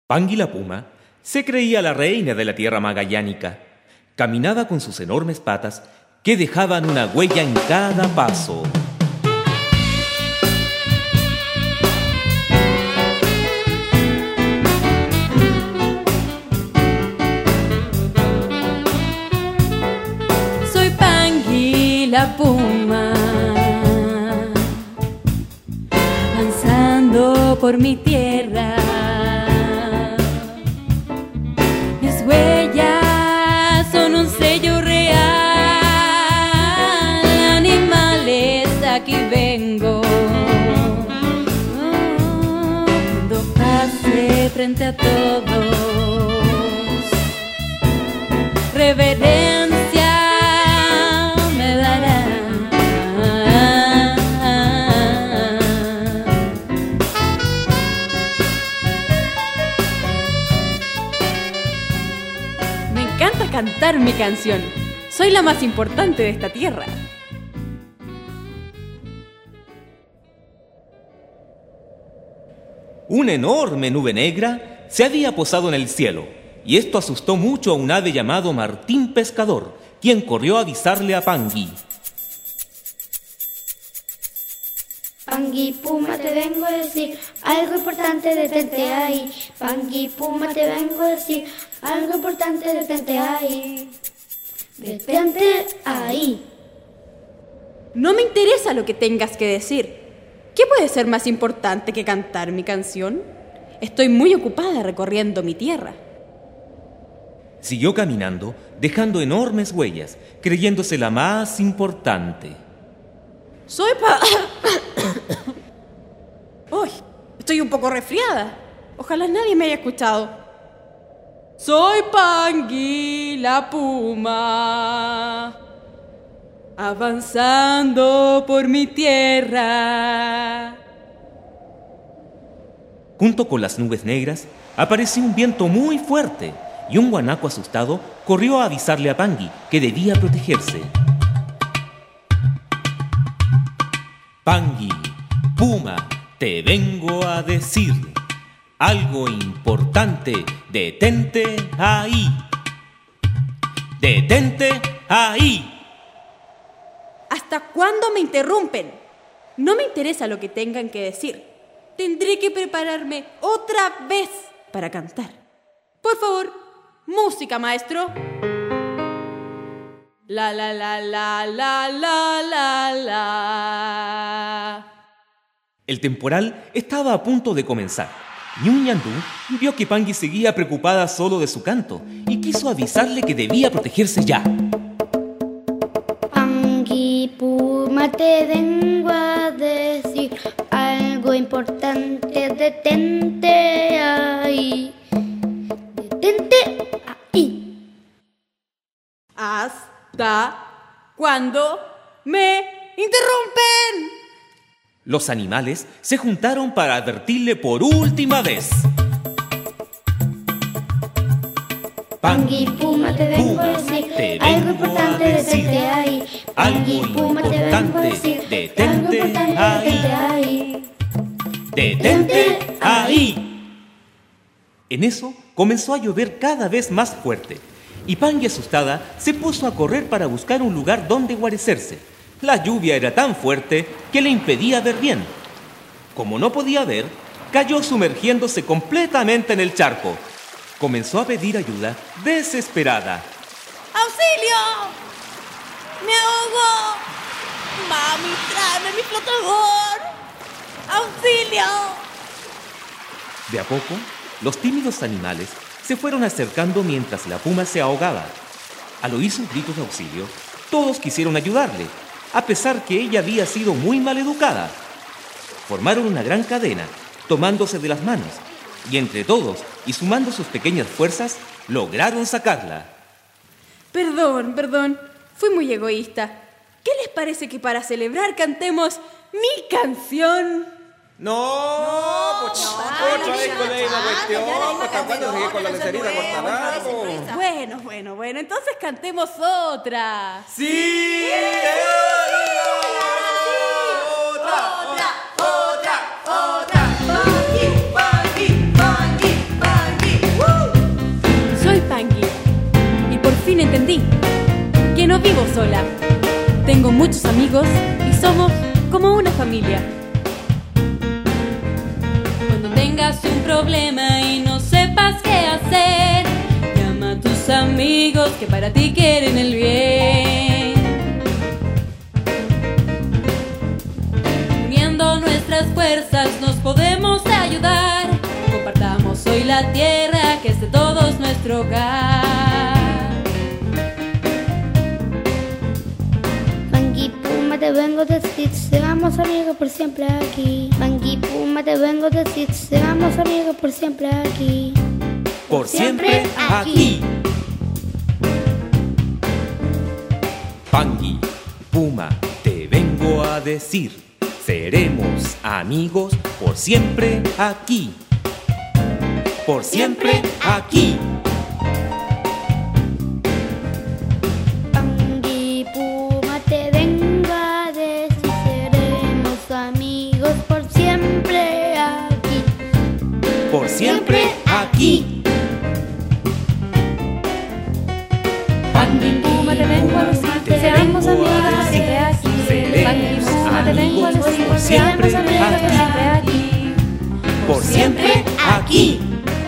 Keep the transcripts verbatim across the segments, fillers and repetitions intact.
Pangui la puma se creía la reina de la tierra magallánica. Caminaba con sus enormes patas que dejaban una huella en cada paso. Soy Pangui la puma, avanzando por mi tierra. Mis huellas son un sello real. Animales, aquí vengo. Oh, cuando pase frente a todos, reverencia me dará. Me encanta cantar mi canción. Soy la más importante de esta tierra. Una enorme nube negra se había posado en el cielo, y esto asustó mucho a un ave llamado Martín Pescador, quien corrió a avisarle a Pangui. Pangui puma, te vengo a decir algo importante, detente ahí. Pangui puma, te vengo a decir algo importante, detente ahí. Detente ahí. No me interesa lo que tengas que decir. ¿Qué puede ser más importante que cantar mi canción? Estoy muy ocupada recorriendo mi tierra. Siguió caminando, dejando enormes huellas, creyéndose la más importante. Soy pa... Uy, estoy un poco resfriada. Ojalá nadie me haya escuchado. Soy Pangui la puma, avanzando por mi tierra. Junto con las nubes negras, apareció un viento muy fuerte, y un guanaco asustado corrió a avisarle a Pangui que debía protegerse. Pangui, puma, te vengo a decir algo importante, detente ahí. Detente ahí. ¿Hasta cuándo me interrumpen? No me interesa lo que tengan que decir. Tendré que prepararme otra vez para cantar. Por favor, música, maestro. La la la la la la la la. El temporal estaba a punto de comenzar, y un ñandú vio que Pangui seguía preocupada solo de su canto y quiso avisarle que debía protegerse ya. Pangui puma, te vengo a decir algo importante, detente ahí. Detente ahí. ¿Hasta cuándo me interrumpen? Los animales se juntaron para advertirle por última vez. Pangui puma, te vengo a decir te algo vengo importante, a decir detente ahí. algo Pangui puma, te vengo a importante, decir detente algo importante, ahí. detente ahí. ¡Detente ahí! En eso comenzó a llover cada vez más fuerte, y Pangui, asustada, se puso a correr para buscar un lugar donde guarecerse. La lluvia era tan fuerte que le impedía ver bien. Como no podía ver, cayó sumergiéndose completamente en el charco. Comenzó a pedir ayuda desesperada. ¡Auxilio! ¡Me ahogo! ¡Mami, tráeme mi flotador! ¡Auxilio! De a poco, los tímidos animales se fueron acercando mientras la puma se ahogaba. Al oír sus gritos de auxilio, todos quisieron ayudarle, a pesar que ella había sido muy maleducada. Formaron una gran cadena, tomándose de las manos, y entre todos, y sumando sus pequeñas fuerzas, lograron sacarla. Perdón, perdón. Fui muy egoísta. ¿Qué les parece que para celebrar cantemos mi canción? No, pues otra vez con la misma cuestión. ¿Hasta cuándo seguir con la mecerita cortalazo? Bueno, bueno, bueno. Entonces cantemos otra. ¡Sí! ¡Otra! ¡Otra! ¡Otra! ¡Pangui, Pangui, Pangui, Pangui! sola. Tengo muchos amigos y somos como una familia. Cuando tengas un problema y no sepas qué hacer, llama a tus amigos que para ti quieren el bien. Uniendo nuestras fuerzas nos podemos ayudar. Compartamos hoy la tierra que es de todos nuestro hogar. Pangui Puma te vengo a decir, seamos amigos por siempre aquí. Pangui Puma te vengo a decir, seamos amigos por siempre aquí. Por siempre aquí. Pangui Puma te vengo a decir, seremos amigos por siempre aquí. Por siempre aquí. Pangui Puma te vengo a decir, seremos amigos por siempre aquí. Por siempre aquí. Pangui Puma te vengo a decir, que seamos amigos por siempre aquí. Pangui Puma te vengo a decir, por siempre seamos amigos por siempre aquí. Por siempre aquí.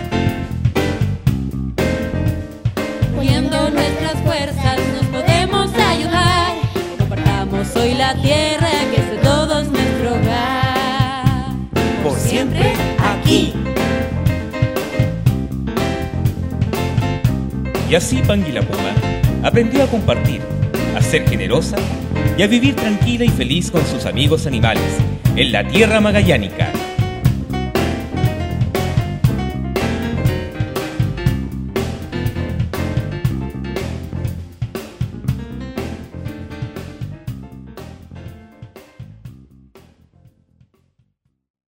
Uniendo nuestras fuerzas nos podemos ayudar. Compartamos hoy la tierra que es de todos nuestro hogar. Por siempre aquí. Y así Pangui la Puma aprendió a compartir, a ser generosa y a vivir tranquila y feliz con sus amigos animales en la tierra magallánica.